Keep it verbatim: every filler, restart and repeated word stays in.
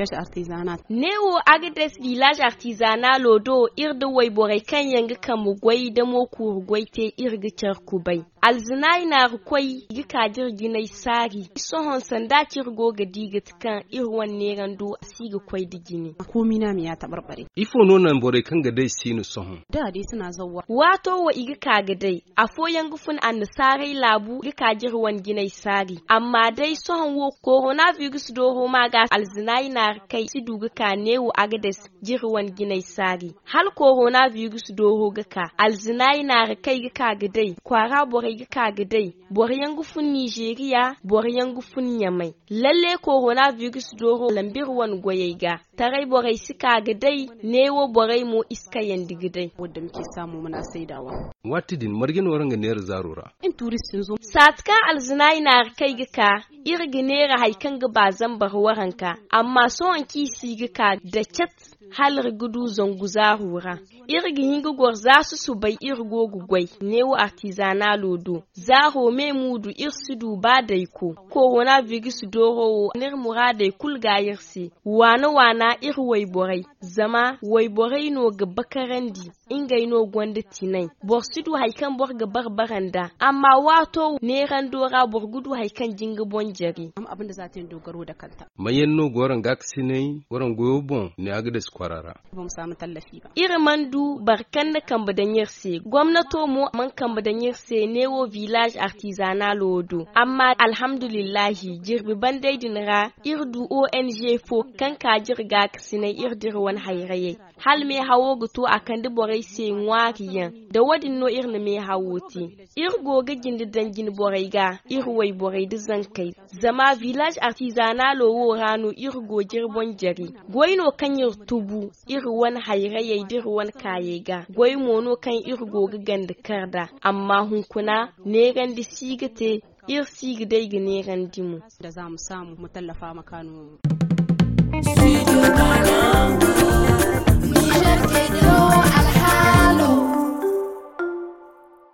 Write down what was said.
village artisanal newo agades village artisanal do irda wai borai kan yanga kan mugwai da mo kurgwai te irga charkubai alzinai na rukwai gika jirginai sari sohon sanda kirgo ga digat kan irwan neran do asiga kwai digini komi na mi ya tabarbare ifo nonan borai kan ga dai sinu sohon da dai suna zawwa wato wa igika ga dai afo yangufun an sarai labu gika jirwan ginai sari amma dai sohon wo coronavirus do ho maga alzinai na kai siduga ka newo agades jirwan ginai sari hal coronavirus do ho gaka alzinai na kai gika ga dai kwara borai gika ga dai boryan gufun Nigeria boryan gufun Yamai lalle coronavirus do ho lambirwan goyega tarai borai sika ga dai newo borai mo iska yandiga dai wanda muke samu muna saidawa watidin margin waranga ner zarura in tourist sun zo satka alzinai na kai gika irginera haikan ga bazan barwaranka amma so an kisi gika da chat halar gudu zangu zahura irgin hingugwar za su su bai irgo gugwai newo artisanal lodo zaho me mudu irsidu ba daiko coronavirus doro nir muradai kulga yirsi wana wana ir waiborai zama waiborai no ga bakarandi ingai no gwanda tinai borsidu haikan bor ga barbaranda amma wato neran dora borgudu haikan jinga bonjari am abinda za ta yi dogaro da kanta mayen no goran gaksine goran goyo bon ne aga da kwarara ba mu samu tallafi ba irin mandu barkan da kan badan yarse gwamnato mu man kan badan yarse newo village artisanal lodo amma alhamdulillahi jirbi bandai dinra irdu O N G fo kan ka jirga kasine irdir wan hayraye hal me hawo gutu akan da borai se ngwariyan da wadin no irna me hawoti irgo ga gindi dangin borai ga irwai borai da zankai zama village artisanal wo rano irgo jirbon jari goyno kan yir tubu irwan hayraye dirwan kayega goy mono kan irgo ga ganda karda amma hunkuna ne gandi sigate ir sig dai ga ne gandimu da za mu samu mu tallafa makano Studio Banangu, Niger Kenya.